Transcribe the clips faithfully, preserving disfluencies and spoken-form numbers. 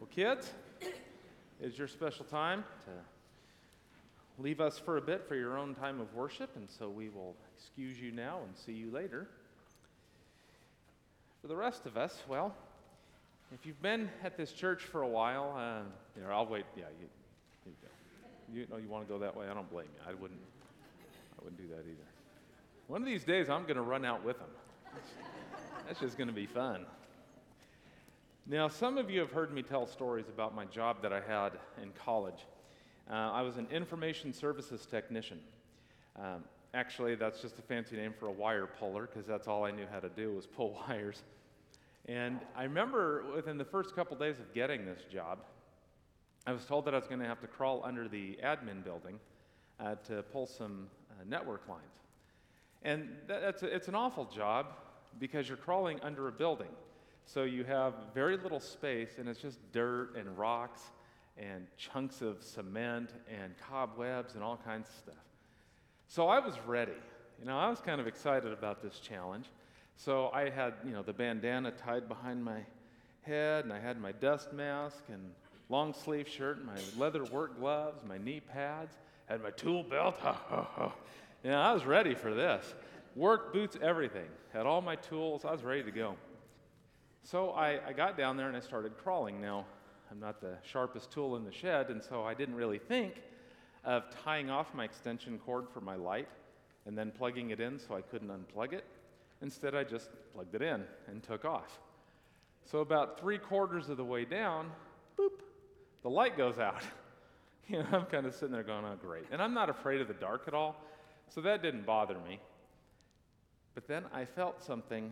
Well, kids, it's your special time to leave us for a bit for your own time of worship, and so we will excuse you now and see you later. For the rest of us, well, if you've been at this church for a while, uh, here, I'll wait. Yeah, you, you go. You know, you want to go that way? I don't blame you. I wouldn't. I wouldn't do that either. One of these days, I'm going to run out with them. That's, that's just going to be fun. Now, some of you have heard me tell stories about my job that I had in college. Uh, I was an information services technician. Um, actually, that's just a fancy name for a wire puller, because that's all I knew how to do was pull wires. And I remember within the first couple days of getting this job, I was told that I was going to have to crawl under the admin building uh, to pull some uh, network lines. And that, that's a, it's an awful job because you're crawling under a building. So you have very little space, and it's just dirt and rocks and chunks of cement and cobwebs and all kinds of stuff. So I was ready. You know, I was kind of excited about this challenge. So I had, you know, the bandana tied behind my head, and I had my dust mask and long sleeve shirt and my leather work gloves, my knee pads, had my tool belt. You know, I was ready for this. Work boots, everything. Had all my tools. I was ready to go. So I, I got down there and I started crawling. Now, I'm not the sharpest tool in the shed, and so I didn't really think of tying off my extension cord for my light and then plugging it in so I couldn't unplug it. Instead, I just plugged it in and took off. So about three quarters of the way down, boop, the light goes out. You know, I'm kind of sitting there going, oh, great. And I'm not afraid of the dark at all, so that didn't bother me. But then I felt something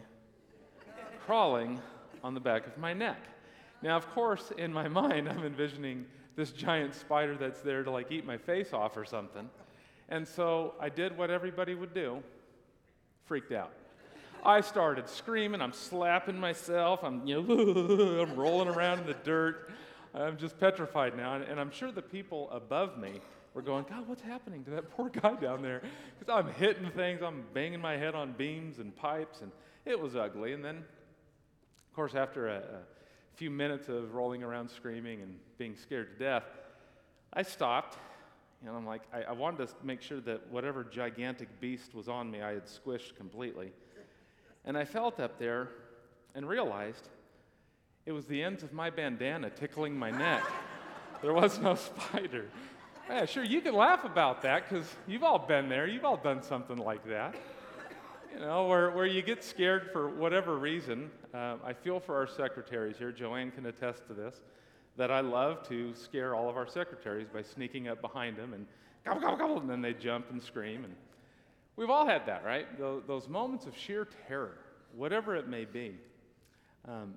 crawling on the back of my neck. Now, of course, in my mind, I'm envisioning this giant spider that's there to, like, eat my face off or something. And so I did what everybody would do, freaked out. I started screaming. I'm slapping myself. I'm, you know, I'm rolling around in the dirt. I'm just petrified now. And, and I'm sure the people above me were going, God, what's happening to that poor guy down there? Because I'm hitting things. I'm banging my head on beams and pipes, and it was ugly. And then, of course, after a, a few minutes of rolling around screaming and being scared to death, I stopped. You know, I'm like, I, I wanted to make sure that whatever gigantic beast was on me, I had squished completely. And I felt up there and realized it was the ends of my bandana tickling my neck. There was no spider. Yeah, sure, you can laugh about that because you've all been there. You've all done something like that. You know, where, where you get scared for whatever reason. Uh, I feel for our secretaries here. Joanne can attest to this, that I love to scare all of our secretaries by sneaking up behind them and gobble, gobble, gobble, and then they jump and scream. And we've all had that, right? Those, those moments of sheer terror, whatever it may be. Um,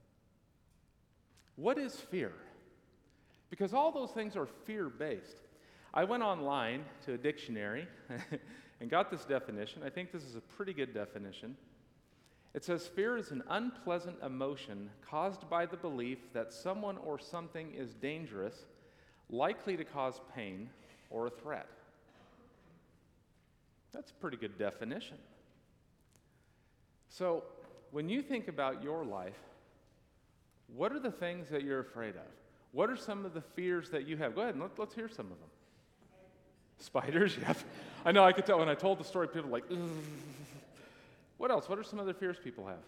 what is fear? Because all those things are fear-based. I went online to a dictionary and got this definition. I think this is a pretty good definition. It says, fear is an unpleasant emotion caused by the belief that someone or something is dangerous, likely to cause pain, or a threat. That's a pretty good definition. So, when you think about your life, what are the things that you're afraid of? What are some of the fears that you have? Go ahead and let, let's hear some of them. Spiders, yeah. I know, I could tell when I told the story, people were like, ugh. What else? What are some other fears people have?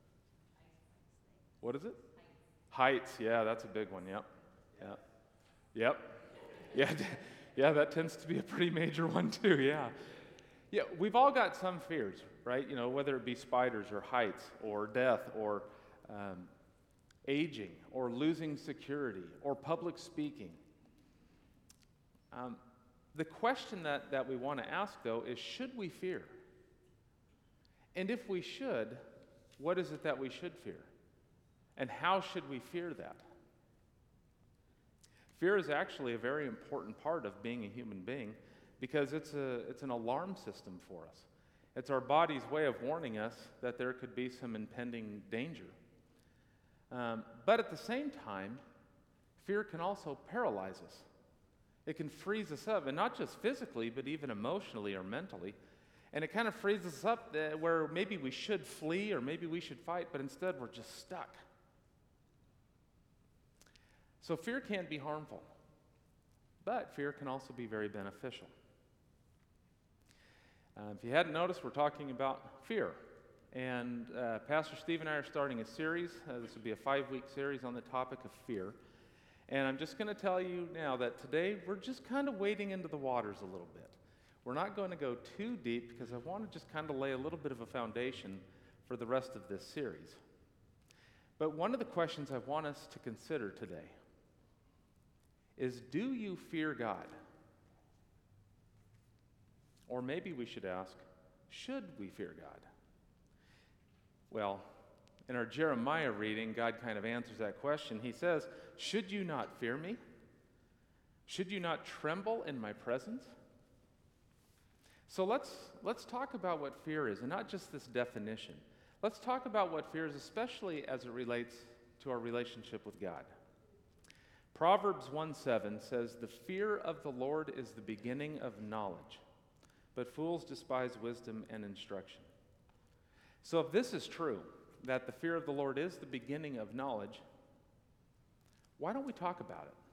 What is it? Heights. Heights, yeah, that's a big one, yep. Yep. Yep. Yeah, yeah, that tends to be a pretty major one too, yeah. Yeah, we've all got some fears, right? You know, whether it be spiders or heights or death or um, aging or losing security or public speaking. Um, the question that, that we want to ask, though, is should we fear? And if we should, what is it that we should fear? And how should we fear that? Fear is actually a very important part of being a human being because it's a it's an alarm system for us. It's our body's way of warning us that there could be some impending danger. Um, but at the same time, fear can also paralyze us. It can freeze us up, and not just physically, but even emotionally or mentally. And it kind of frees us up uh, where maybe we should flee or maybe we should fight, but instead we're just stuck. So fear can be harmful, but fear can also be very beneficial. Uh, if you hadn't noticed, we're talking about fear. And uh, Pastor Steve and I are starting a series. Uh, this will be a five-week series on the topic of fear. And I'm just going to tell you now that today we're just kind of wading into the waters a little bit. We're not going to go too deep because I want to just kind of lay a little bit of a foundation for the rest of this series. But one of the questions I want us to consider today is, do you fear God? Or maybe we should ask, should we fear God? Well, in our Jeremiah reading, God kind of answers that question. He says, should you not fear me? Should you not tremble in my presence? So let's, let's talk about what fear is, and not just this definition. Let's talk about what fear is, especially as it relates to our relationship with God. Proverbs one seven says, the fear of the Lord is the beginning of knowledge, but fools despise wisdom and instruction. So if this is true, that the fear of the Lord is the beginning of knowledge, why don't we talk about it?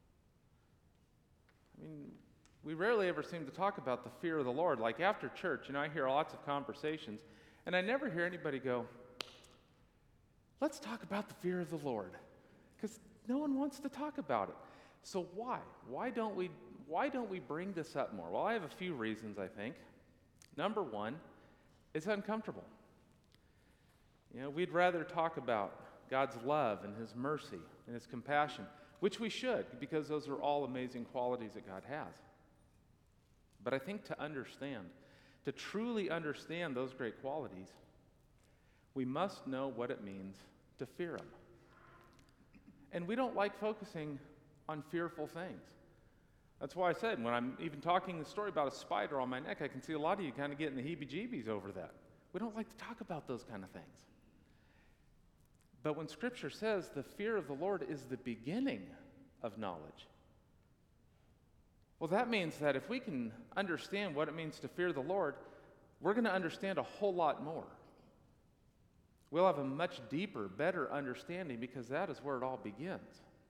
I mean, we rarely ever seem to talk about the fear of the Lord. Like after church, you know, I hear lots of conversations, and I never hear anybody go, let's talk about the fear of the Lord, because no one wants to talk about it. So why? Why don't we, why don't we bring this up more? Well, I have a few reasons, I think. Number one, it's uncomfortable. You know, we'd rather talk about God's love and His mercy and His compassion, which we should, because those are all amazing qualities that God has. But I think to understand, to truly understand those great qualities, we must know what it means to fear Him. And we don't like focusing on fearful things. That's why I said, when I'm even talking the story about a spider on my neck, I can see a lot of you kind of getting the heebie-jeebies over that. We don't like to talk about those kind of things. But when Scripture says the fear of the Lord is the beginning of knowledge, well, that means that if we can understand what it means to fear the Lord, we're going to understand a whole lot more. We'll have a much deeper, better understanding, because that is where it all begins.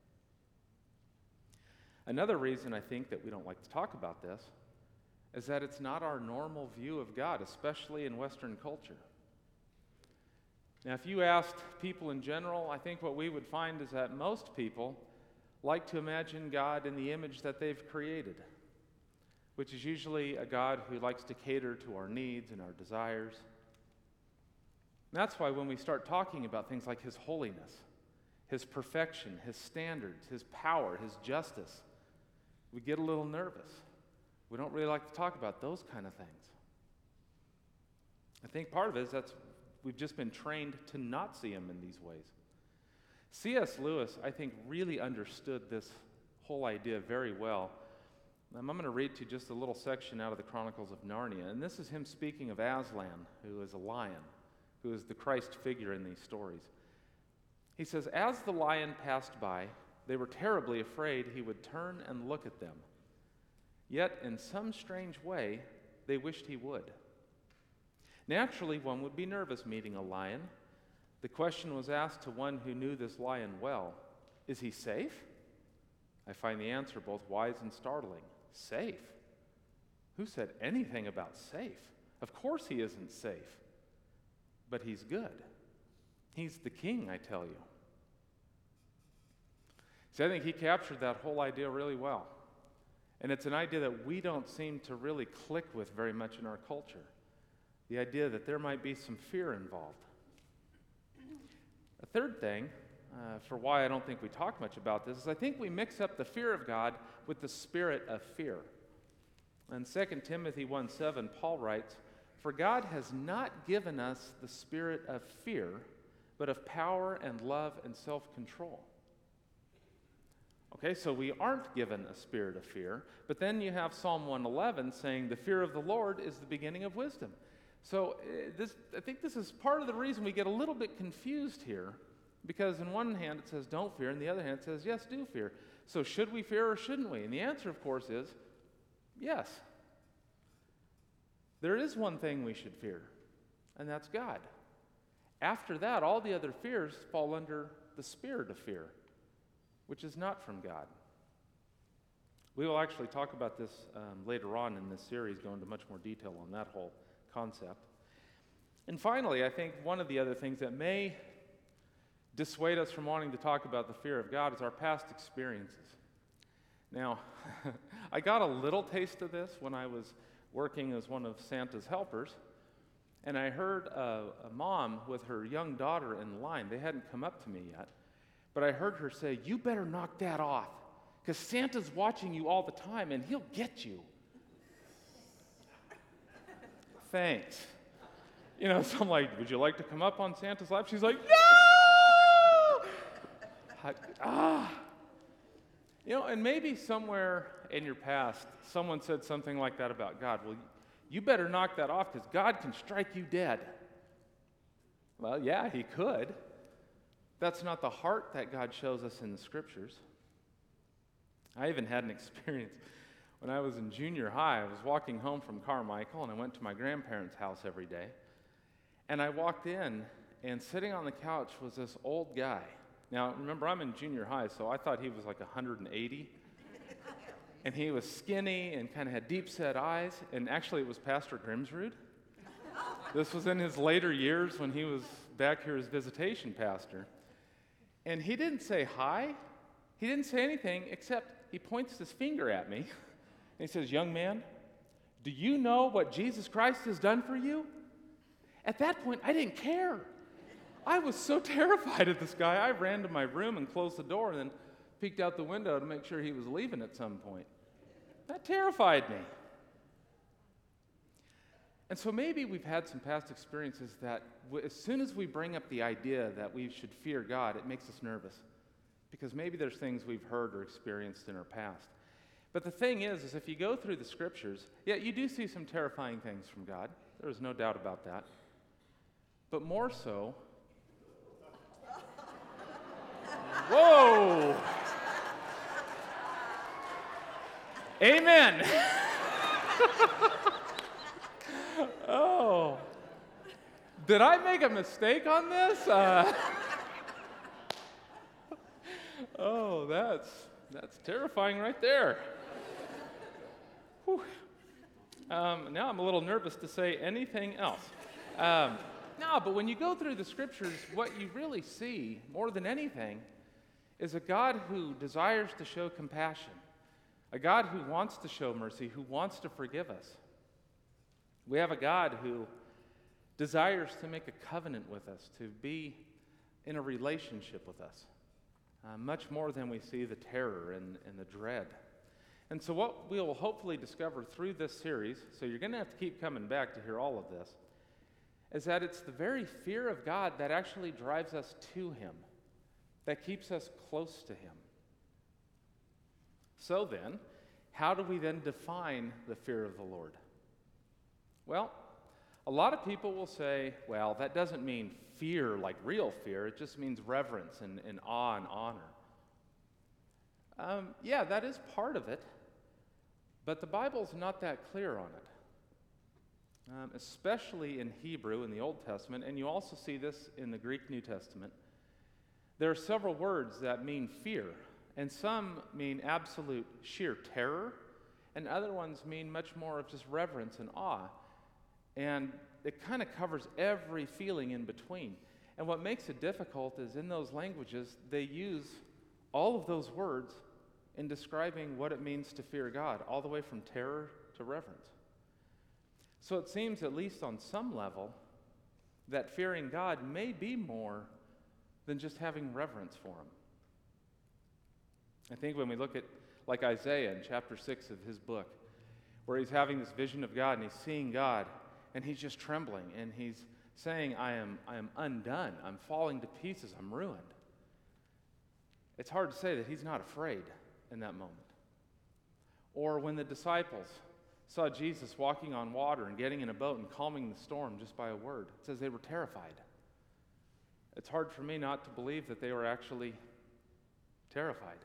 Another reason I think that we don't like to talk about this is that it's not our normal view of God, especially in Western culture. Now, if you asked people in general, I think what we would find is that most people like to imagine God in the image that they've created, which is usually a God who likes to cater to our needs and our desires. And that's why when we start talking about things like His holiness, His perfection, His standards, His power, His justice, we get a little nervous. We don't really like to talk about those kind of things. I think part of it is that's we've just been trained to not see Him in these ways. C S Lewis, I think, really understood this whole idea very well. Um, I'm going to read to you just a little section out of the Chronicles of Narnia, and this is him speaking of Aslan, who is a lion, who is the Christ figure in these stories. He says, as the lion passed by, they were terribly afraid he would turn and look at them. Yet, in some strange way, they wished he would. Naturally, one would be nervous meeting a lion. The question was asked to one who knew this lion well, is he safe? I find the answer both wise and startling. Safe? Who said anything about safe? Of course he isn't safe. But he's good. He's the king, I tell you. See, I think he captured that whole idea really well. And it's an idea that we don't seem to really click with very much in our culture. The idea that there might be some fear involved. A third thing, uh, for why I don't think we talk much about this, is I think we mix up the fear of God with the spirit of fear. In Second Timothy one seven, Paul writes, for God has not given us the spirit of fear, but of power and love and self-control. Okay, so we aren't given a spirit of fear, but then you have Psalm one eleven saying the fear of the Lord is the beginning of wisdom. So uh, this, I think this is part of the reason we get a little bit confused here, because in one hand it says don't fear, and the other hand it says yes, do fear. So should we fear or shouldn't we? And the answer, of course, is yes. There is one thing we should fear, and that's God. After that, all the other fears fall under the spirit of fear. which is not from God. We will actually talk about this um, later on in this series, go into much more detail on that whole concept. And finally, I think one of the other things that may dissuade us from wanting to talk about the fear of God is our past experiences. Now, I got a little taste of this when I was working as one of Santa's helpers, and I heard a, a mom with her young daughter in line. They hadn't come up to me yet, but I heard her say, "You better knock that off, because Santa's watching you all the time, and he'll get you." Thanks. You know, so I'm like, "Would you like to come up on Santa's lap?" She's like, "No!" I, ah. You know, and maybe somewhere in your past, someone said something like that about God. Well, you better knock that off because God can strike you dead. Well, yeah, he could. That's not the heart that God shows us in the scriptures. I even had an experience when I was in junior high. I was walking home from Carmichael, and I went to my grandparents' house every day. And I walked in, and sitting on the couch was this old guy. Now, remember, I'm in junior high, so I thought he was like one hundred eighty. And he was skinny and kind of had deep-set eyes. And actually, it was Pastor Grimsrud. This was in his later years when he was back here as visitation pastor. And he didn't say hi. He didn't say anything except he points his finger at me. And he says, "Young man, do you know what Jesus Christ has done for you?" At that point, I didn't care. I was so terrified of this guy. I ran to my room and closed the door and then peeked out the window to make sure he was leaving at some point. That terrified me. And so maybe we've had some past experiences that w- as soon as we bring up the idea that we should fear God, it makes us nervous. Because maybe there's things we've heard or experienced in our past. But the thing is, is if you go through the scriptures, yeah, you do see some terrifying things from God. There is no doubt about that. But more so, whoa! Amen! Oh. Did I make a mistake on this? Uh, oh, that's that's terrifying right there. Whew. Um, now I'm a little nervous to say anything else. Um, no, but when you go through the scriptures, what you really see, more than anything, is a God who desires to show compassion, a God who wants to show mercy, who wants to forgive us. We have a God who desires to make a covenant with us, to be in a relationship with us, uh, much more than we see the terror and, and the dread. And so what we will hopefully discover through this series, so you're going to have to keep coming back to hear all of this, is that it's the very fear of God that actually drives us to him, that keeps us close to him. So then, how do we then define the fear of the Lord? Well, a lot of people will say, well, that doesn't mean fear like real fear. It just means reverence and, and awe and honor. Um, yeah, that is part of it, but the Bible's not that clear on it. Um, especially in Hebrew in the Old Testament, and you also see this in the Greek New Testament. There are several words that mean fear, and some mean absolute sheer terror, and other ones mean much more of just reverence and awe. And it kind of covers every feeling in between. And what makes it difficult is in those languages, they use all of those words in describing what it means to fear God, all the way from terror to reverence. So it seems, at least on some level, that fearing God may be more than just having reverence for him. I think when we look at, like Isaiah in chapter six of his book, where he's having this vision of God and he's seeing God, and he's just trembling, and he's saying, I am, I am undone, I'm falling to pieces, I'm ruined. It's hard to say that he's not afraid in that moment. Or when the disciples saw Jesus walking on water and getting in a boat and calming the storm just by a word, it says they were terrified. It's hard for me not to believe that they were actually terrified.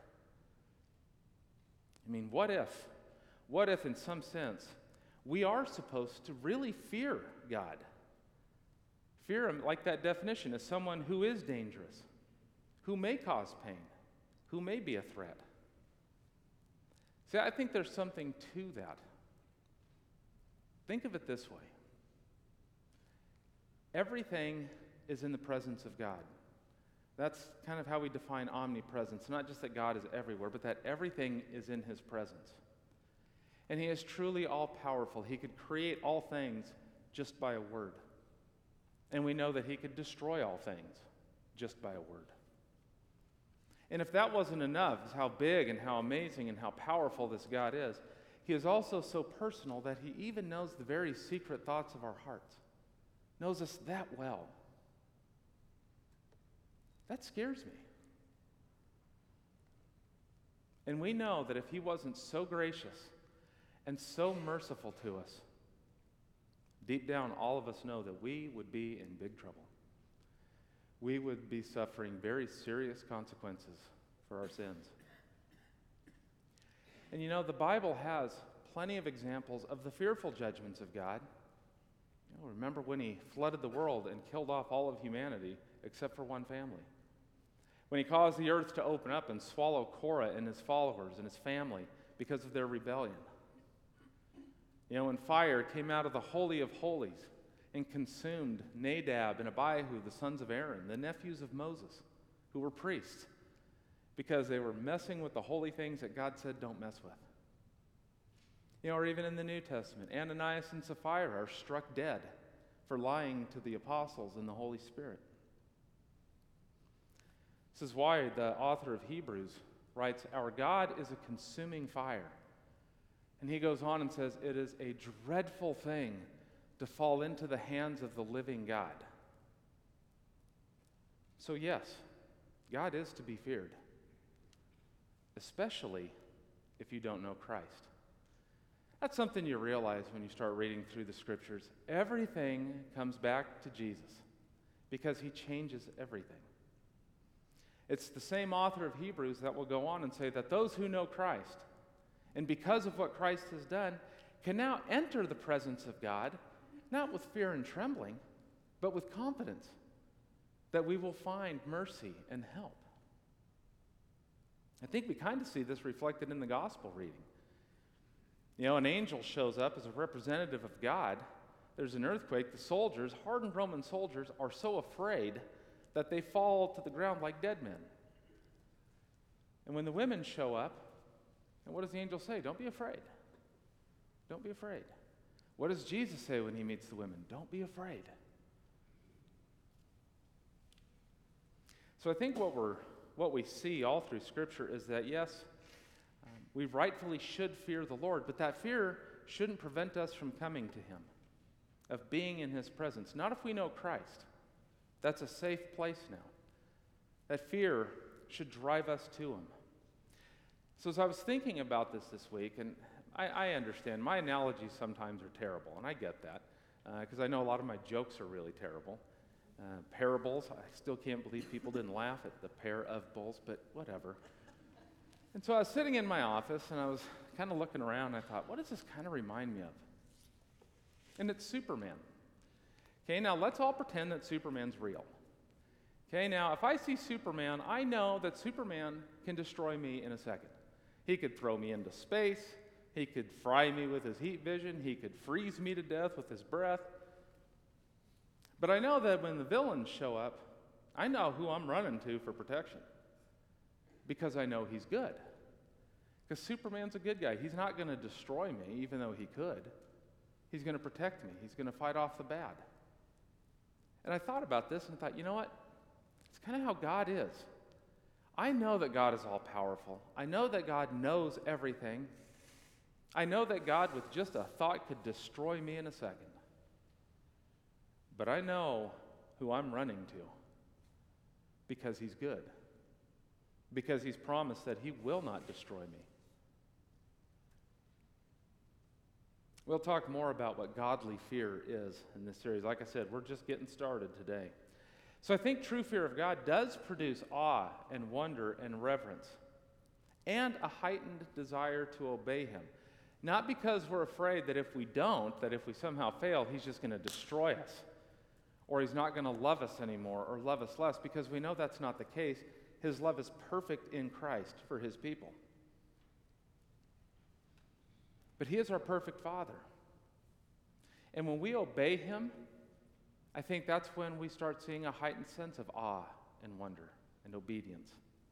I mean, what if, what if in some sense, we are supposed to really fear God? Fear him, like that definition, as someone who is dangerous, who may cause pain, who may be a threat. See, I think there's something to that. Think of it this way. Everything is in the presence of God. That's kind of how we define omnipresence. Not just that God is everywhere, but that everything is in his presence. And he is truly all-powerful. He could create all things just by a word. And we know that he could destroy all things just by a word. And if that wasn't enough, how big and how amazing and how powerful this God is, he is also so personal that he even knows the very secret thoughts of our hearts. Knows us that well. That scares me. And we know that if he wasn't so gracious and so merciful to us, deep down all of us know that we would be in big trouble. We would be suffering very serious consequences for our sins. And you know, the Bible has plenty of examples of the fearful judgments of God. You know, remember when he flooded the world and killed off all of humanity except for one family? When he caused the earth to open up and swallow Korah and his followers and his family because of their rebellion. You know, when fire came out of the Holy of Holies and consumed Nadab and Abihu, the sons of Aaron, the nephews of Moses, who were priests, because they were messing with the holy things that God said don't mess with. You know, or even in the New Testament, Ananias and Sapphira are struck dead for lying to the apostles and the Holy Spirit. This is why the author of Hebrews writes, "Our God is a consuming fire." And he goes on and says, "It is a dreadful thing to fall into the hands of the living God." So yes, God is to be feared, especially if you don't know Christ. That's something you realize when you start reading through the scriptures. Everything comes back to Jesus because he changes everything. It's the same author of Hebrews that will go on and say that those who know Christ, and because of what Christ has done, can now enter the presence of God, not with fear and trembling, but with confidence that we will find mercy and help. I think we kind of see this reflected in the gospel reading. You know, an angel shows up as a representative of God. There's an earthquake. The soldiers, hardened Roman soldiers, are so afraid that they fall to the ground like dead men. And when the women show up, and what does the angel say? Don't be afraid. Don't be afraid. What does Jesus say when he meets the women? Don't be afraid. So I think what we're what we see all through Scripture is that, yes, um, we rightfully should fear the Lord, but that fear shouldn't prevent us from coming to him, of being in his presence. Not if we know Christ. That's a safe place now. That fear should drive us to him. So as I was thinking about this this week, and I, I understand, my analogies sometimes are terrible, and I get that, because uh, I know a lot of my jokes are really terrible. Uh, parables, I still can't believe people didn't laugh at the pair of bulls, but whatever. And so I was sitting in my office, and I was kind of looking around, and I thought, what does this kind of remind me of? And it's Superman. Okay, now let's all pretend that Superman's real. Okay, now if I see Superman, I know that Superman can destroy me in a second. He could throw me into space. He could fry me with his heat vision. He could freeze me to death with his breath. But I know that when the villains show up, I know who I'm running to for protection because I know he's good. Because Superman's a good guy. He's not going to destroy me, even though he could. He's going to protect me. He's going to fight off the bad. And I thought about this and thought, you know what? It's kind of how God is. I know that God is all-powerful. I know that God knows everything. I know that God, with just a thought, could destroy me in a second. But I know who I'm running to because he's good. Because he's promised that he will not destroy me. We'll talk more about what godly fear is in this series. Like I said, we're just getting started today. So I think true fear of God does produce awe and wonder and reverence and a heightened desire to obey him. Not because we're afraid that if we don't, that if we somehow fail, he's just going to destroy us, or he's not going to love us anymore or love us less, because we know that's not the case. His love is perfect in Christ for his people. But he is our perfect Father. And when we obey him, I think that's when we start seeing a heightened sense of awe and wonder and obedience.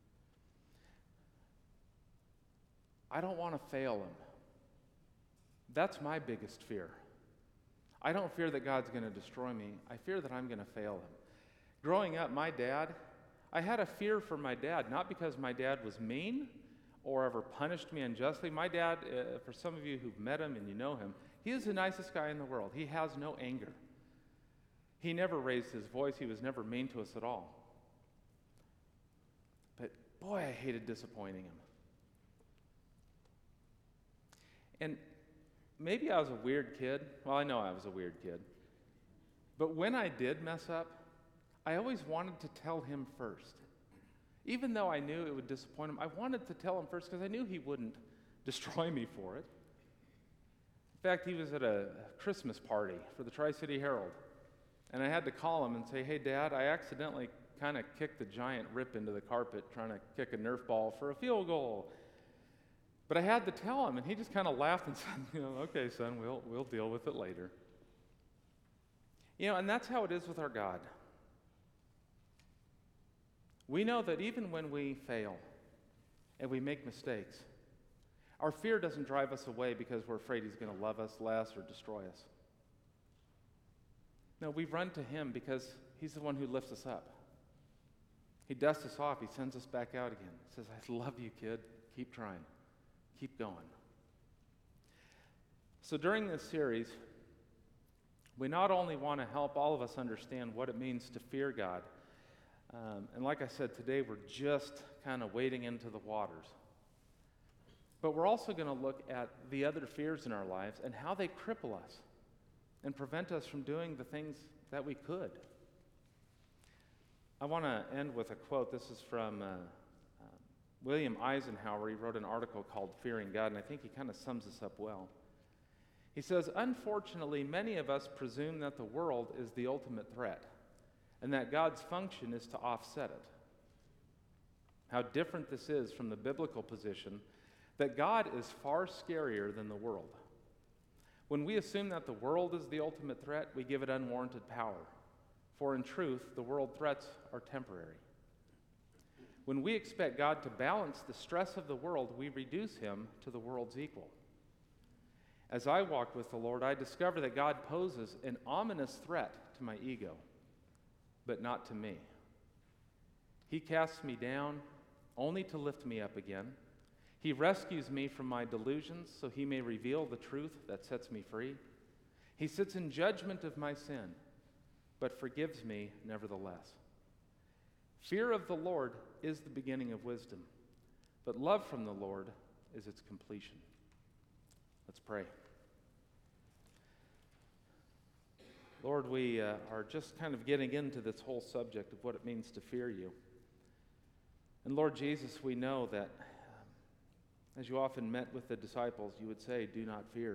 I don't want to fail him. That's my biggest fear. I don't fear that God's going to destroy me. I fear that I'm going to fail him. Growing up, my dad, I had a fear for my dad, not because my dad was mean or ever punished me unjustly. My dad, uh, for some of you who've met him and you know him, he is the nicest guy in the world. He has no anger. He never raised his voice. He was never mean to us at all. But boy, I hated disappointing him. And maybe I was a weird kid. Well, I know I was a weird kid. But when I did mess up, I always wanted to tell him first. Even though I knew it would disappoint him, I wanted to tell him first because I knew he wouldn't destroy me for it. In fact, he was at a Christmas party for the Tri-City Herald. And I had to call him and say, hey, Dad, I accidentally kind of kicked the giant rip into the carpet trying to kick a Nerf ball for a field goal. But I had to tell him, and he just kind of laughed and said, you know, okay, son, we'll, we'll deal with it later. You know, and that's how it is with our God. We know that even when we fail and we make mistakes, our fear doesn't drive us away because we're afraid he's going to love us less or destroy us. No, we run to him because he's the one who lifts us up. He dusts us off. He sends us back out again. He says, I love you, kid. Keep trying. Keep going. So during this series, we not only want to help all of us understand what it means to fear God, um, and like I said, today we're just kind of wading into the waters. But we're also going to look at the other fears in our lives and how they cripple us and prevent us from doing the things that we could. I want to end with a quote. This is from uh, uh, William Eisenhower. He wrote an article called Fearing God, and I think he kind of sums this up well. He says, unfortunately, many of us presume that the world is the ultimate threat and that God's function is to offset it. How different this is from the biblical position that God is far scarier than the world. When we assume that the world is the ultimate threat, we give it unwarranted power. For in truth, the world threats are temporary. When we expect God to balance the stress of the world, we reduce him to the world's equal. As I walk with the Lord, I discover that God poses an ominous threat to my ego, but not to me. He casts me down only to lift me up again. He rescues me from my delusions so he may reveal the truth that sets me free. He sits in judgment of my sin, but forgives me nevertheless. Fear of the Lord is the beginning of wisdom, but love from the Lord is its completion. Let's pray. Lord, we uh, are just kind of getting into this whole subject of what it means to fear you. And Lord Jesus, we know that as you often met with the disciples, you would say, do not fear.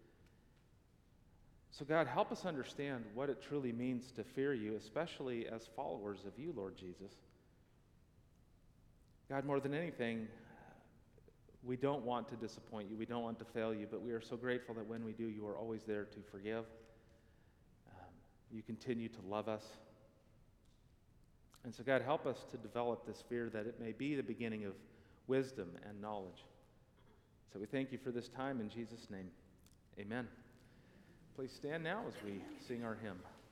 So God, help us understand what it truly means to fear you, especially as followers of you, Lord Jesus. God, more than anything, we don't want to disappoint you. We don't want to fail you, but we are so grateful that when we do, you are always there to forgive. Um, you continue to love us. And so God, help us to develop this fear that it may be the beginning of wisdom and knowledge. So we thank you for this time in Jesus' name. Amen. Please stand now as we sing our hymn.